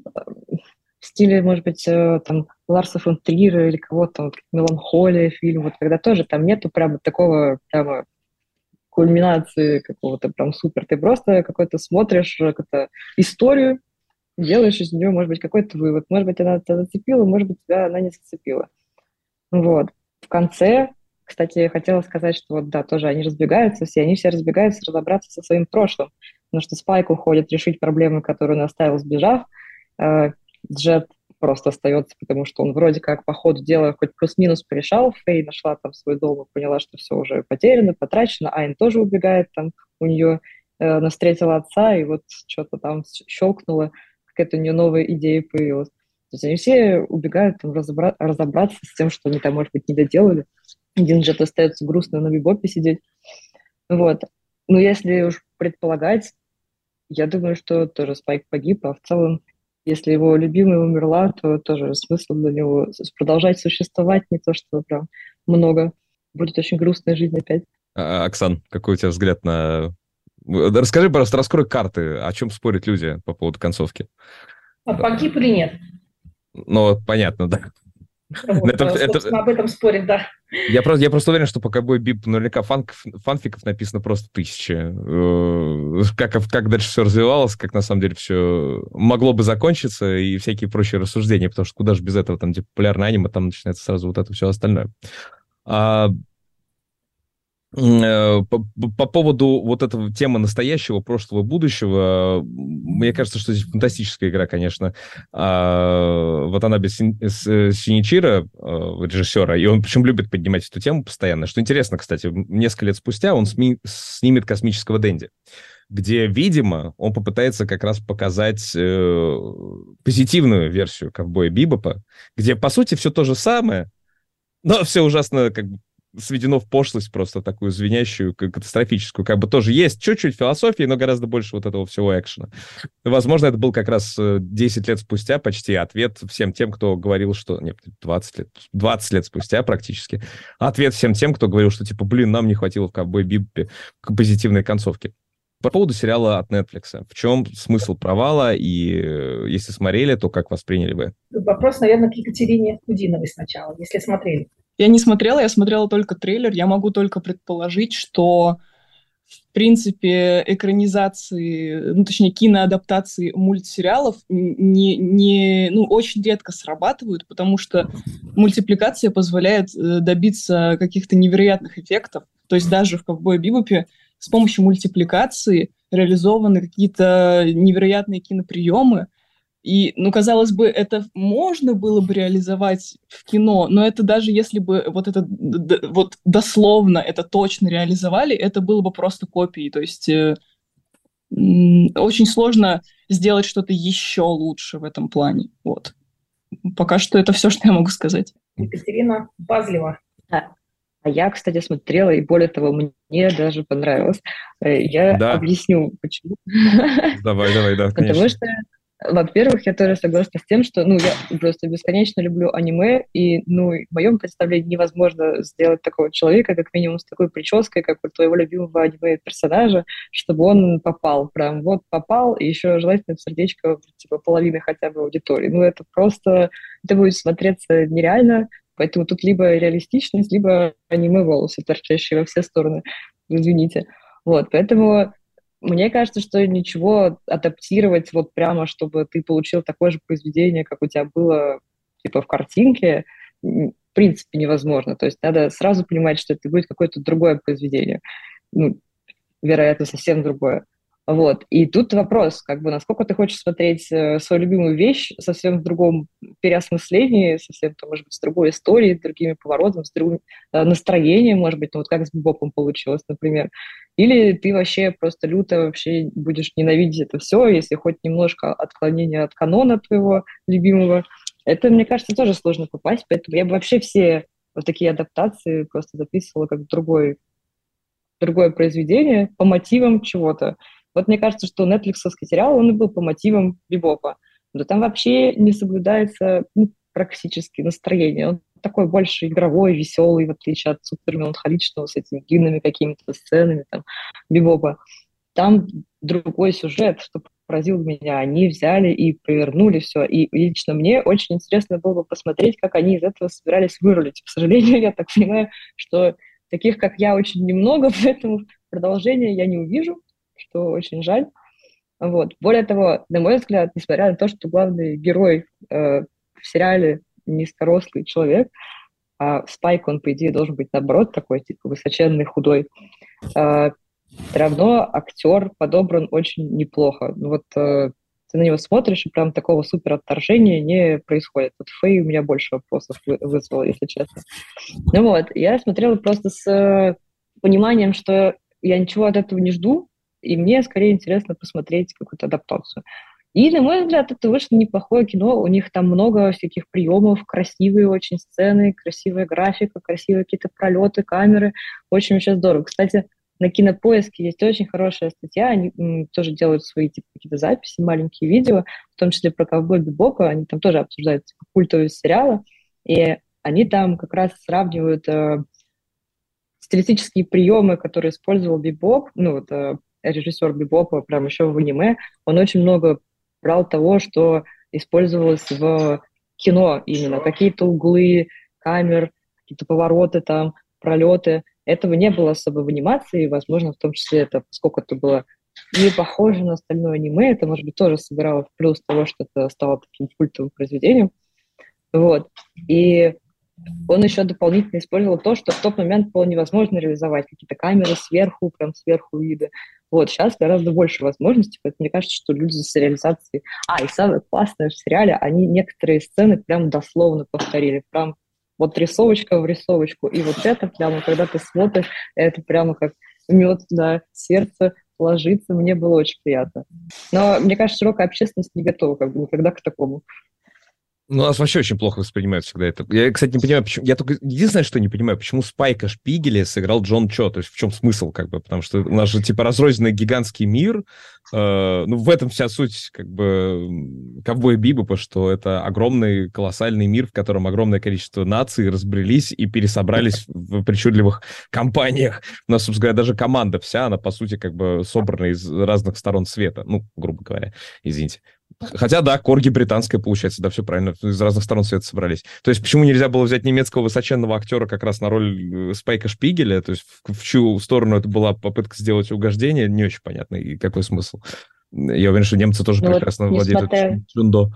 в стиле, может быть, там Ларса фон Триера или кого-то, вот, «Меланхолия» фильм, вот когда тоже там нету прямо такого прямо кульминации какого-то прям супер. Ты просто какой-то смотришь какую-то историю, делаешь из нее, может быть, какой-то вывод. Может быть, она тебя зацепила, может быть, тебя она не зацепила. Вот. В конце, кстати, я хотела сказать, что вот, да, тоже они разбегаются все, они все разбегаются разобраться со своим прошлым, потому что Спайк уходит решить проблемы, которые он оставил, сбежав. Джет просто остается, потому что он вроде как по ходу дела хоть плюс-минус порешал. Фэй нашла там свой дом и поняла, что все уже потеряно, потрачено. Айн тоже убегает, там у нее она встретила отца, и вот что-то там щелкнуло, какая-то у нее новая идея появилась. То есть они все убегают там разобраться с тем, что они там, может быть, не доделали. Один Джет остается грустно на бибопе сидеть. Вот. Но если уж предполагать, я думаю, что тоже Спайк погиб, а в целом, если его любимая умерла, то тоже смысл для него продолжать существовать, не то, что прям много. Будет очень грустная жизнь опять. Оксан, какой у тебя взгляд на... Расскажи, пожалуйста, раскрой карты, о чем спорят люди по поводу концовки. Погиб или нет? Ну, понятно, да. Вот, собственно, об этом спорят, да. Я просто уверен, что по Ковбой Бибоп наверняка фанфиков написано просто 1000. Как дальше все развивалось, как на самом деле все могло бы закончиться и всякие прочие рассуждения, потому что куда же без этого, там, где популярное аниме, там начинается сразу вот это все остальное. По поводу вот этого темы настоящего, прошлого, будущего, мне кажется, что здесь фантастическая игра, конечно. Ватанабе Синичиро, режиссера, и он причем любит поднимать эту тему постоянно. Что интересно, кстати, несколько лет спустя он снимет «Космического Дэнди», где, видимо, он попытается как раз показать позитивную версию «Ковбоя Бибопа», где, по сути, все то же самое, но все ужасно как бы сведено в пошлость просто такую звенящую, катастрофическую. Как бы тоже есть чуть-чуть философии, но гораздо больше вот этого всего экшена. Возможно, это был как раз 10 лет спустя почти ответ всем тем, кто говорил, что... Нет, 20 лет спустя практически. Ответ всем тем, кто говорил, что типа, нам не хватило в «Ковбой Бибопе» позитивной концовки. По поводу сериала от Netflix. В чем смысл провала? И если смотрели, то как восприняли вы? Вопрос, наверное, к Екатерине Кудиновой сначала, если смотрели. Я не смотрела, я смотрела только трейлер. Я могу только предположить, что, в принципе, экранизации, точнее, киноадаптации мультсериалов очень редко срабатывают, потому что мультипликация позволяет добиться каких-то невероятных эффектов. То есть даже в «Ковбое Бибопе» с помощью мультипликации реализованы какие-то невероятные киноприемы. И, казалось бы, это можно было бы реализовать в кино, но это даже если бы вот дословно это точно реализовали, это было бы просто копией. То есть очень сложно сделать что-то еще лучше в этом плане. Вот. Пока что это все, что я могу сказать. Екатерина Базлева. А я, кстати, смотрела, и более того, мне даже понравилось. Я объясню, почему. Давай, да, конечно. Потому что, во-первых, я тоже согласна с тем, что, я просто бесконечно люблю аниме, и, в моем представлении невозможно сделать такого человека, как минимум с такой прической, как у твоего любимого аниме-персонажа, чтобы он попал, прям вот попал, и еще желательно в сердечко, типа, половины хотя бы аудитории. Это просто, это будет смотреться нереально, поэтому тут либо реалистичность, либо аниме-волосы, торчащие во все стороны, извините. Вот, поэтому... Мне кажется, что ничего адаптировать вот прямо, чтобы ты получил такое же произведение, как у тебя было типа в картинке, в принципе невозможно. То есть надо сразу понимать, что это будет какое-то другое произведение. Вероятно, совсем другое. Вот. И тут вопрос, насколько ты хочешь смотреть свою любимую вещь совсем в другом переосмыслении, совсем, может быть, с другой историей, с другими поворотами, с другим настроением, может быть, вот как с Бибопом получилось, например. Или ты вообще просто люто вообще будешь ненавидеть это все, если хоть немножко отклонение от канона твоего любимого. Это, мне кажется, тоже сложно попасть, поэтому я бы вообще все вот такие адаптации просто записывала как другое произведение по мотивам чего-то. Вот мне кажется, что нетфликсовский сериал, он и был по мотивам Бибопа. Но там вообще не соблюдается практически настроение. Он такой больше игровой, веселый, в отличие от супермеланхоличного с этими длинными какими-то сценами там, Бибопа. Там другой сюжет, что поразил меня. Они взяли и провернули все. И лично мне очень интересно было бы посмотреть, как они из этого собирались вырулить. К сожалению, я так понимаю, что таких, как я, очень немного, поэтому продолжения я не увижу, что очень жаль. Вот. Более того, на мой взгляд, несмотря на то, что главный герой в сериале низкорослый человек, а Спайк, он, по идее, должен быть, наоборот, такой, типа, высоченный, худой, все равно актер подобран очень неплохо. Ты на него смотришь, и прям такого супер отторжения не происходит. Вот Фэй у меня больше вопросов вызвало, если честно. Я смотрела просто с пониманием, что я ничего от этого не жду, и мне скорее интересно посмотреть какую-то адаптацию. И, на мой взгляд, это вышло неплохое кино. У них там много всяких приемов, красивые очень сцены, красивая графика, красивые какие-то пролеты, камеры. Очень вообще здорово. Кстати, на Кинопоиске есть очень хорошая статья. Они тоже делают свои какие-то записи, маленькие видео, в том числе про «Ковбой Бибопа». Они там тоже обсуждают культовые сериалы. И они там как раз сравнивают стилистические приемы, которые использовал Бибоп, режиссер Бибопа, прям еще в аниме. Он очень много брал того, что использовалось в кино именно, какие-то углы камер, какие-то повороты там, пролеты. Этого не было особо в анимации, и, возможно, в том числе это, поскольку это было не похоже на остальное аниме, это, может быть, тоже сыграло в плюс того, что это стало таким культовым произведением. Вот. И он еще дополнительно использовал то, что в тот момент было невозможно реализовать. Какие-то камеры сверху, прям сверху виды. Вот, сейчас гораздо больше возможностей, поэтому мне кажется, что люди с реализацией... И самое классное в сериале, они некоторые сцены прям дословно повторили. Прям вот рисовочка в рисовочку. И вот это прямо, когда ты смотришь, это прямо как мед на сердце ложится. Мне было очень приятно. Но, мне кажется, широкая общественность не готова никогда к такому. Ну, у нас вообще очень плохо воспринимают всегда это. Я, кстати, не понимаю, почему... Я только единственное, что не понимаю, почему Спайка Шпигеля сыграл Джон Чо. То есть в чем смысл, потому что у нас же, разрозненный гигантский мир. В этом вся суть, Ковбоя Бибопа, что это огромный, колоссальный мир, в котором огромное количество наций разбрелись и пересобрались в причудливых компаниях. У нас, собственно говоря, даже команда вся, она, по сути, собрана из разных сторон света. Грубо говоря, извините. Хотя, да, корги британская, получается, да, все правильно, из разных сторон света собрались. То есть почему нельзя было взять немецкого высоченного актера как раз на роль Спайка Шпигеля, то есть в чью сторону это была попытка сделать угождение, не очень понятно, и какой смысл. Я уверен, что немцы тоже прекрасно владеют чундо.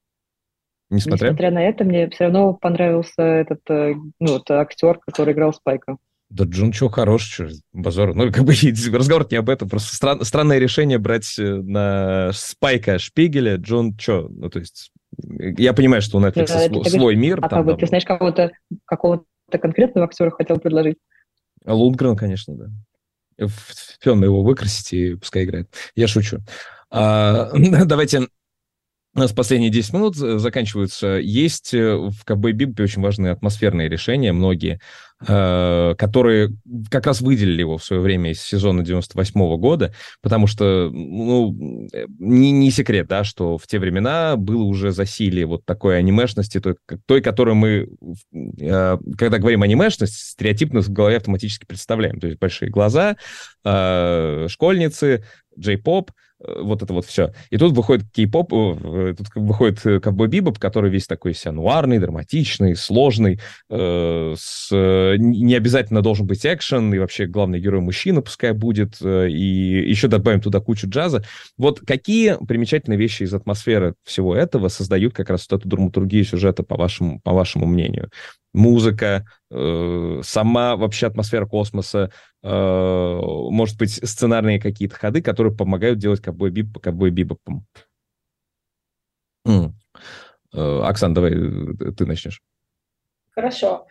Несмотря на это, мне все равно понравился этот актер, который играл Спайка. Да Джон Чо хорош, базар. Разговор не об этом, просто странное решение брать на Спайка Шпигеля Джон Чо. То есть я понимаю, что у Netflix свой мир. Ты знаешь какого-то конкретного актера хотел предложить? Лундгрен, конечно, да. Фен его выкрасить и пускай играет. Я шучу. Давайте... У нас последние 10 минут заканчиваются. Есть в Ковбой Бибопе очень важные атмосферные решения, многие, которые как раз выделили его в свое время из сезона 98-го года, потому что, не секрет, да, что в те времена было уже засилие вот такой анимешности, той, которую мы, когда говорим анимешность, стереотипно в голове автоматически представляем. То есть большие глаза, школьницы, джей-поп, вот это вот все. И тут выходит кей-поп, тут выходит Ковбой Бибоп, который весь такой нуарный, драматичный, сложный, не обязательно должен быть экшен, и вообще главный герой мужчина пускай будет, и еще добавим туда кучу джаза. Вот какие примечательные вещи из атмосферы всего этого создают как раз вот эту драматургию сюжета, по вашему мнению? Музыка, сама вообще атмосфера космоса, может быть, сценарные какие-то ходы, которые помогают делать Ковбой Бибопом. Оксан, давай ты начнешь. Хорошо.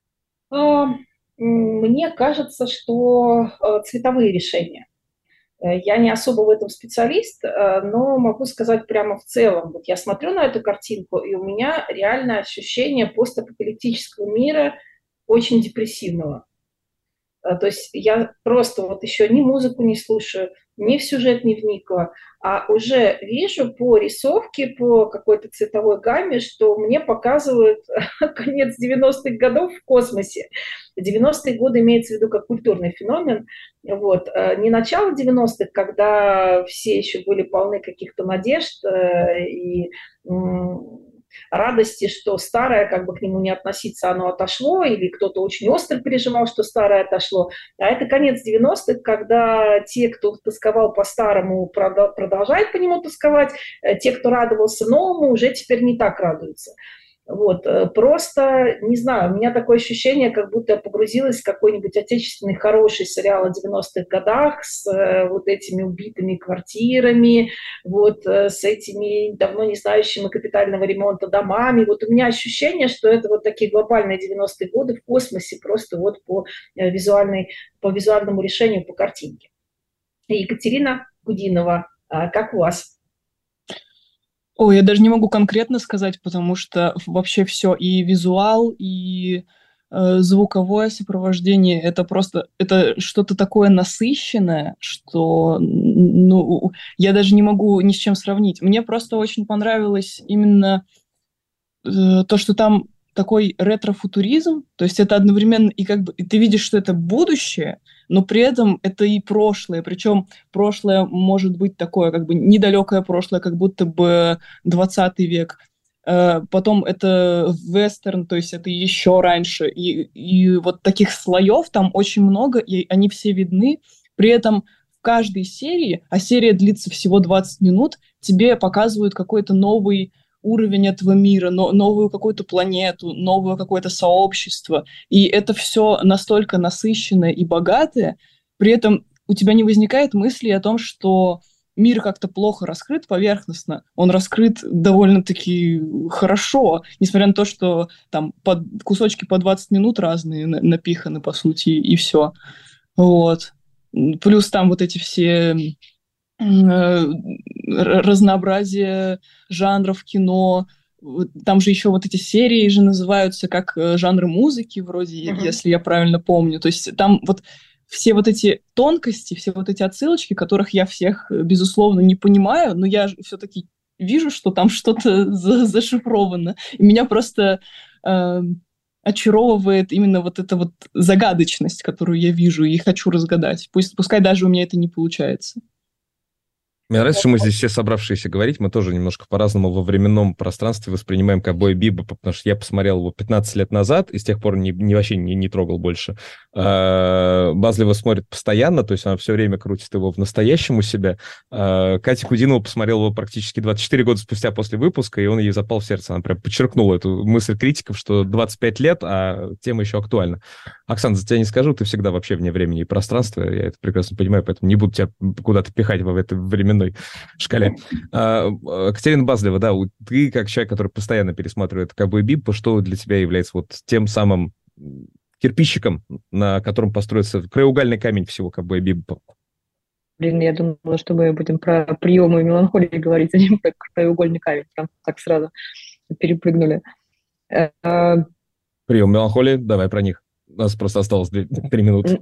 Мне кажется, что цветовые решения. Я не особо в этом специалист, но могу сказать прямо в целом. Вот я смотрю на эту картинку, и у меня реально ощущение постапокалиптического мира очень депрессивного. То есть я просто вот еще ни музыку не слушаю, ни в сюжет не вникла, а уже вижу по рисовке, по какой-то цветовой гамме, что мне показывают конец 90-х годов в космосе. 90-е годы имеется в виду как культурный феномен. Вот. Не начало 90-х, когда все еще были полны каких-то надежд и радости, что старое, к нему не относиться, оно отошло, или кто-то очень остро переживал, что старое отошло. А это конец 90-х, когда те, кто тосковал по старому, продолжают по нему тосковать, те, кто радовался новому, уже теперь не так радуются. Вот. Просто, не знаю, у меня такое ощущение, как будто я погрузилась в какой-нибудь отечественный хороший сериал о 90-х годах с вот этими убитыми квартирами, вот с этими давно не знающими капитального ремонта домами. Вот у меня ощущение, что это вот такие глобальные 90-е годы в космосе просто вот по визуальному решению, по картинке. Екатерина Гудинова, как у вас? Ой, я даже не могу конкретно сказать, потому что вообще все, и визуал, и звуковое сопровождение, это что-то такое насыщенное, что я даже не могу ни с чем сравнить. Мне просто очень понравилось именно то, что там такой ретро-футуризм, то есть это одновременно и ты видишь, что это будущее, но при этом это и прошлое, причем прошлое может быть такое недалекое прошлое, как будто бы 20 век, потом это вестерн, то есть это еще раньше, и вот таких слоев там очень много, и они все видны, при этом в каждой серии, а серия длится всего 20 минут, тебе показывают какой-то новый уровень этого мира, новую какую-то планету, новое какое-то сообщество, и это все настолько насыщенное и богатое, при этом у тебя не возникает мысли о том, что мир как-то плохо раскрыт поверхностно, он раскрыт довольно-таки хорошо, несмотря на то, что там кусочки по 20 минут разные напиханы, по сути, и все. Вот. Плюс там вот эти все разнообразие жанров кино, там же еще вот эти серии же называются как жанры музыки вроде, если я правильно помню. То есть там вот все вот эти тонкости, все вот эти отсылочки, которых я всех, безусловно, не понимаю, но я все-таки вижу, что там что-то зашифровано. И меня просто очаровывает именно вот эта вот загадочность, которую я вижу и хочу разгадать. Пускай даже у меня это не получается. Мне нравится, что мы здесь все собравшиеся говорить, мы тоже немножко по-разному во временном пространстве воспринимаем «Ковбоя Бибопа», потому что я посмотрел его 15 лет назад, и с тех пор вообще не трогал больше. Базля его смотрит постоянно, то есть она все время крутит его в настоящем у себя. Катя Кудинова посмотрела его практически 24 года спустя после выпуска, и он ей запал в сердце. Она прям подчеркнула эту мысль критиков, что 25 лет, а тема еще актуальна. Оксана, за тебя не скажу, ты всегда вообще вне времени и пространства, я это прекрасно понимаю, поэтому не буду тебя куда-то пихать в этой временной шкале. Катерина Базлева, да, ты как человек, который постоянно пересматривает «Ковбой Бибопа», что для тебя является вот тем самым кирпичиком, на котором построится краеугольный камень всего «Ковбоя Бибопа»? Блин, я думала, что мы будем про приемы меланхолии говорить, а не про краеугольный камень. Прям так сразу перепрыгнули. Прием меланхолии, давай про них. У нас просто осталось 3 минуты.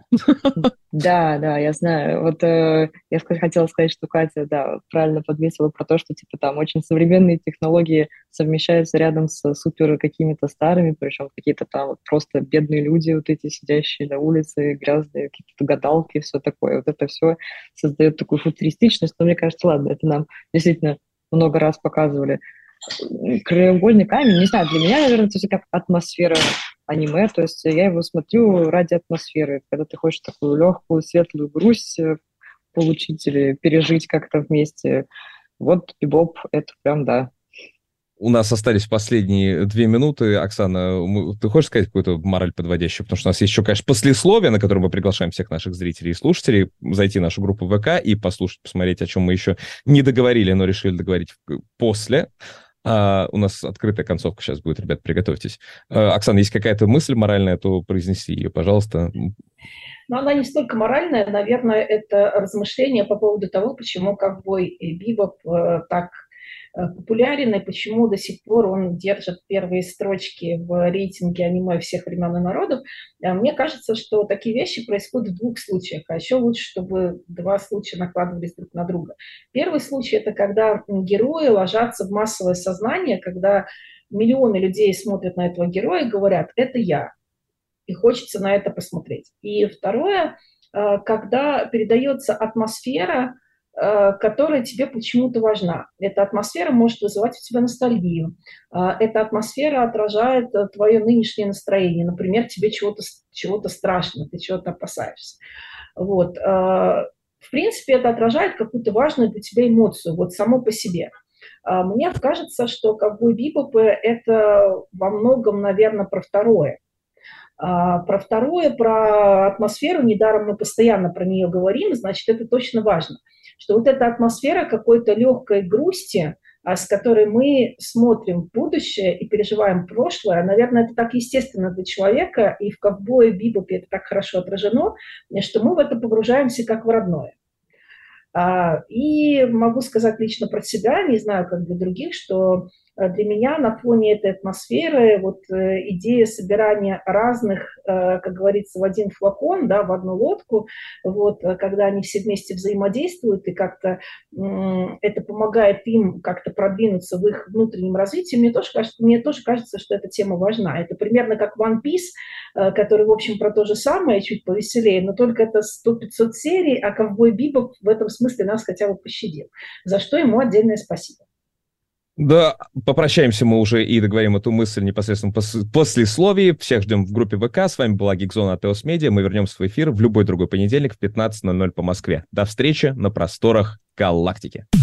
Да, я знаю. Вот я хотела сказать, что Катя, да, правильно подметила про то, что типа там очень современные технологии совмещаются рядом с супер какими-то старыми, причем какие-то там вот просто бедные люди, вот эти сидящие на улице, грязные, какие-то гадалки, все такое. Вот это все создает такую футуристичность. Но мне кажется, ладно, это нам действительно много раз показывали. Краеугольный камень, не знаю, для меня, наверное, это все как атмосфера аниме, то есть я его смотрю ради атмосферы, когда ты хочешь такую легкую, светлую грусть получить или пережить как-то вместе. Вот Бибоп — это прям да. У нас остались последние 2 минуты. Оксана, ты хочешь сказать какую-то мораль подводящую? Потому что у нас есть еще, конечно, послесловие, на которое мы приглашаем всех наших зрителей и слушателей зайти в нашу группу ВК и послушать, посмотреть, о чем мы еще не договорили, но решили договорить после. У нас открытая концовка сейчас будет, ребят, приготовьтесь. Оксана, есть какая-то мысль моральная, то произнеси ее, пожалуйста. Но она не столько моральная, наверное, это размышление по поводу того, почему «Ковбой Бибоп» так популярен, и почему до сих пор он держит первые строчки в рейтинге аниме всех времен и народов. Мне кажется, что такие вещи происходят в 2 случаях, а еще лучше, чтобы 2 случая накладывались друг на друга. Первый случай – это когда герои ложатся в массовое сознание, когда миллионы людей смотрят на этого героя и говорят «это я», и хочется на это посмотреть. И второе, когда передается атмосфера, которая тебе почему-то важна. Эта атмосфера может вызывать у тебя ностальгию. Эта атмосфера отражает твое нынешнее настроение. Например, тебе чего-то страшно, ты чего-то опасаешься. Вот. В принципе, это отражает какую-то важную для тебя эмоцию, вот само по себе. Мне кажется, что «Ковбой Бибоп» — это во многом, наверное, про второе. Про второе, про атмосферу, недаром мы постоянно про нее говорим, значит, это точно важно. Что вот эта атмосфера какой-то легкой грусти, с которой мы смотрим в будущее и переживаем прошлое, наверное, это так естественно для человека, и в «Ковбое Бибопе» это так хорошо отражено, что мы в это погружаемся как в родное. И могу сказать лично про себя, не знаю, как для других, что для меня на фоне этой атмосферы вот идея собирания разных, как говорится, в один флакон, да, в одну лодку, вот, когда они все вместе взаимодействуют, и как-то это помогает им как-то продвинуться в их внутреннем развитии, мне тоже кажется, что эта тема важна. Это примерно как One Piece, который, в общем, про то же самое, чуть повеселее, но только это 100-500 серий, а «Ковбой Бибоп» в этом смысле нас хотя бы пощадил, за что ему отдельное спасибо. Да, попрощаемся мы уже и договорим эту мысль непосредственно после словий. Всех ждем в группе ВК. С вами была Geekzone от EOS Media. Мы вернемся в эфир в любой другой понедельник в 15:00 по Москве. До встречи на просторах галактики.